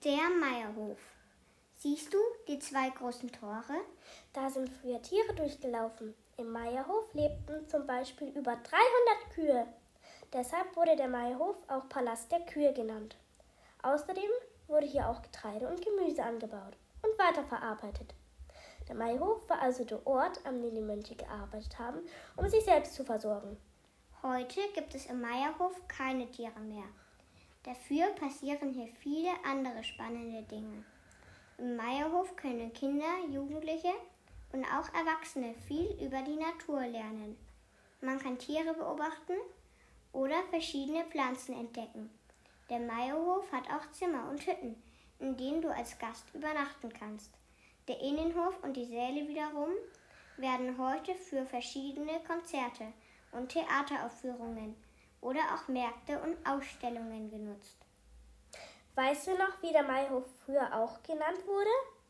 Der Meierhof. Siehst du die 2 großen Tore? Da sind früher Tiere durchgelaufen. Im Meierhof lebten zum Beispiel über 300 Kühe. Deshalb wurde der Meierhof auch Palast der Kühe genannt. Außerdem wurde hier auch Getreide und Gemüse angebaut und weiterverarbeitet. Der Meierhof war also der Ort, an dem die Mönche gearbeitet haben, um sich selbst zu versorgen. Heute gibt es im Meierhof keine Tiere mehr. Dafür passieren hier viele andere spannende Dinge. Im Meierhof können Kinder, Jugendliche und auch Erwachsene viel über die Natur lernen. Man kann Tiere beobachten oder verschiedene Pflanzen entdecken. Der Meierhof hat auch Zimmer und Hütten, in denen du als Gast übernachten kannst. Der Innenhof und die Säle wiederum werden heute für verschiedene Konzerte und Theateraufführungen oder auch Märkte und Ausstellungen genutzt. Weißt du noch, wie der Meierhof früher auch genannt wurde?